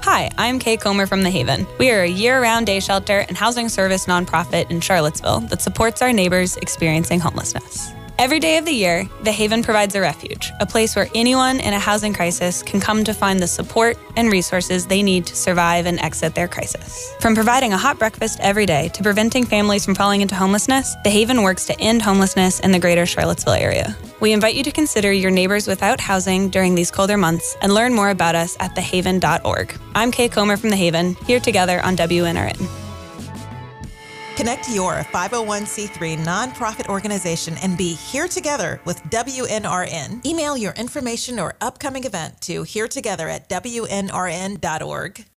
Hi, I'm Kay Comer from The Haven. We are a year-round day shelter and housing service nonprofit in Charlottesville that supports our neighbors experiencing homelessness. Every day of the year, The Haven provides a refuge, a place where anyone in a housing crisis can come to find the support and resources they need to survive and exit their crisis. From providing a hot breakfast every day to preventing families from falling into homelessness, The Haven works to end homelessness in the greater Charlottesville area. We invite you to consider your neighbors without housing during these colder months and learn more about us at thehaven.org. I'm Kay Comer from The Haven, here together on WNRN. Connect your 501c3 nonprofit organization and be here together with WNRN. Email your information or upcoming event to heretogether@WNRN.org.